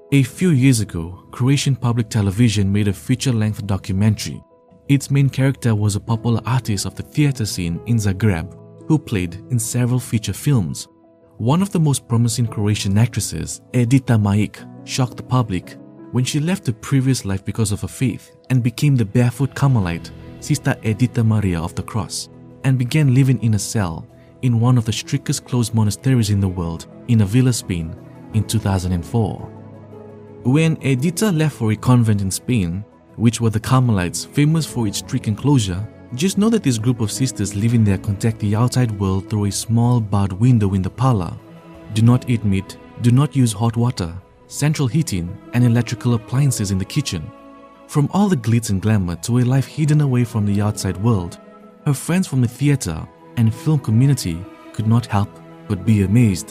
A few years ago, Croatian public television made a feature-length documentary. Its main character was a popular artist of the theater scene in Zagreb, who played in several feature films. One of the most promising Croatian actresses, Edita Majic, shocked the public when she left her previous life because of her faith and became the barefoot Carmelite, Sister Edita Maria of the Cross, and began living in a cell in one of the strictest closed monasteries in the world in Avila, Spain, in 2004. When Edita left for a convent in Spain, which were the Carmelites, famous for its strict enclosure, just know that this group of sisters living there contact the outside world through a small barred window in the parlor. Do not eat meat, do not use hot water, central heating, and electrical appliances in the kitchen. From all the glitz and glamour to a life hidden away from the outside world, her friends from the theater and film community could not help but be amazed.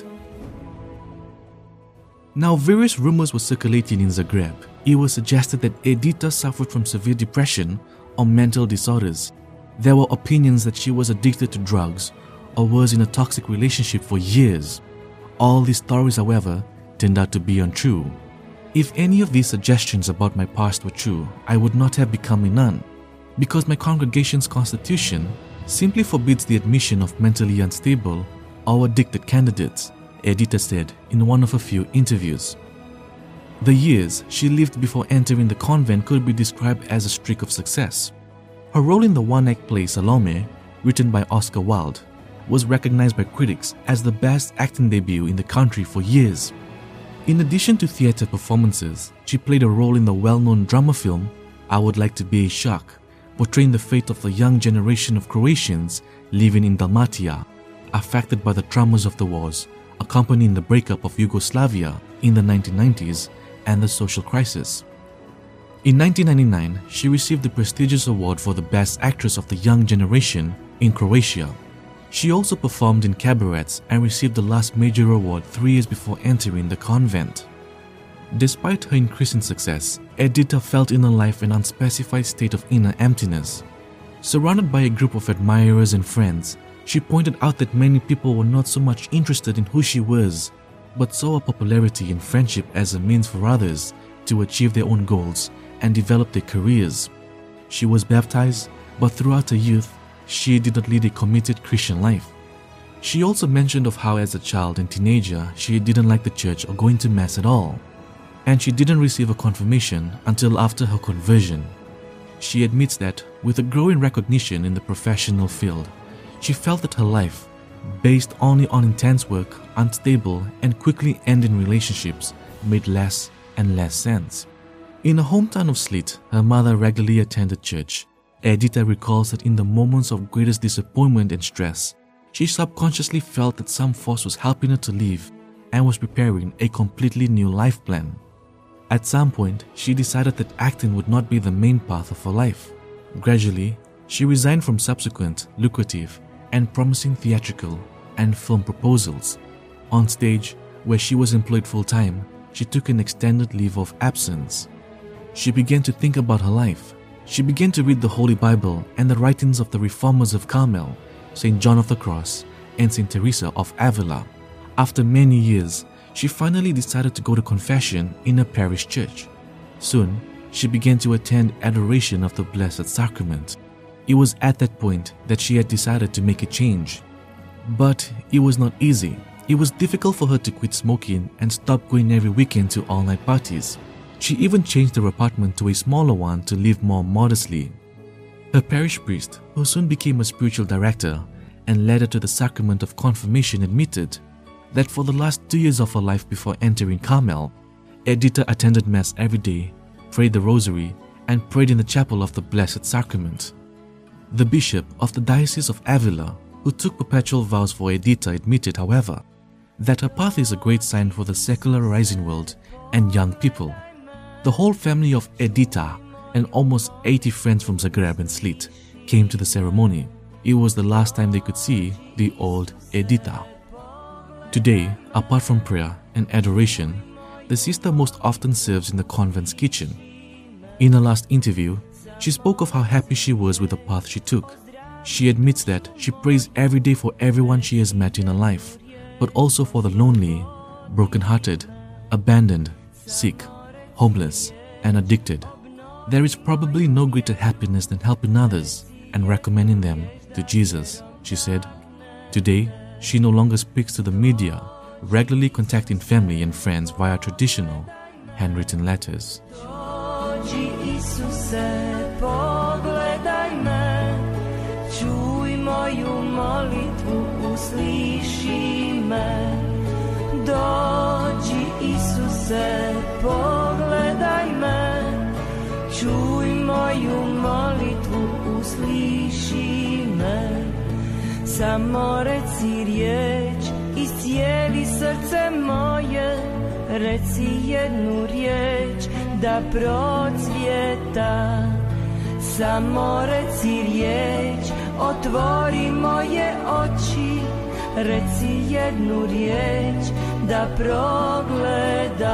Now, various rumors were circulating in Zagreb. It was suggested that Edita suffered from severe depression or mental disorders. There were opinions that she was addicted to drugs or was in a toxic relationship for years. All these stories, however, turned out to be untrue. If any of these suggestions about my past were true, I would not have become a nun, because my congregation's constitution simply forbids the admission of mentally unstable or addicted candidates, Edita said in one of a few interviews. The years she lived before entering the convent could be described as a streak of success. Her role in the one-act play Salome, written by Oscar Wilde, was recognized by critics as the best acting debut in the country for years. In addition to theater performances, she played a role in the well-known drama film I Would Like to Be a Shark, portraying the fate of the young generation of Croatians living in Dalmatia, affected by the traumas of the wars accompanying the breakup of Yugoslavia in the 1990s and the social crisis. In 1999, she received the prestigious award for the Best Actress of the Young Generation in Croatia. She also performed in cabarets and received the last major award 3 years before entering the convent. Despite her increasing success, Edita felt in her life an unspecified state of inner emptiness. Surrounded by a group of admirers and friends, she pointed out that many people were not so much interested in who she was, but saw her popularity and friendship as a means for others to achieve their own goals and develop their careers. She was baptized, but throughout her youth, she did not lead a committed Christian life. She also mentioned of how as a child and teenager, she didn't like the church or going to mass at all, and she didn't receive a confirmation until after her conversion. She admits that, with a growing recognition in the professional field, she felt that her life, based only on intense work, unstable and quickly ending relationships, made less and less sense. In her hometown of Slit, her mother regularly attended church. Edita recalls that in the moments of greatest disappointment and stress, she subconsciously felt that some force was helping her to live and was preparing a completely new life plan. At some point, she decided that acting would not be the main path of her life. Gradually, she resigned from subsequent, lucrative, and promising theatrical and film proposals. On stage, where she was employed full-time, she took an extended leave of absence. She began to think about her life. She began to read the Holy Bible and the writings of the Reformers of Carmel, St. John of the Cross, and St. Teresa of Avila. After many years, she finally decided to go to confession in a parish church. Soon, she began to attend adoration of the Blessed Sacrament. It was at that point that she had decided to make a change. But it was not easy. It was difficult for her to quit smoking and stop going every weekend to all-night parties. She even changed her apartment to a smaller one to live more modestly. Her parish priest, who soon became a spiritual director and led her to the sacrament of confirmation, admitted that for the last 2 years of her life before entering Carmel, Edita attended Mass every day, prayed the Rosary, and prayed in the chapel of the Blessed Sacrament. The bishop of the Diocese of Avila, who took perpetual vows for Edita, admitted, however, that her path is a great sign for the secularizing world and young people. The whole family of Edita and almost 80 friends from Zagreb and Slit came to the ceremony. It was the last time they could see the old Edita. Today, apart from prayer and adoration, the sister most often serves in the convent's kitchen. In her last interview, she spoke of how happy she was with the path she took. She admits that she prays every day for everyone she has met in her life, but also for the lonely, broken-hearted, abandoned, sick, homeless, and addicted. There is probably no greater happiness than helping others and recommending them to Jesus, she said. Today, she no longer speaks to the media, regularly contacting family and friends via traditional, handwritten letters. Dođi Isuse, pogledaj me, čuj moju molitvu, usliši me. Dođi Isuse, pogledaj me, čuj moju molitvu, usliši me. Samo reci riječ, iscijeli srce moje, reci jednu riječ da procvjeta. Samo reci riječ, otvori moje oči, reci jednu riječ da progledam.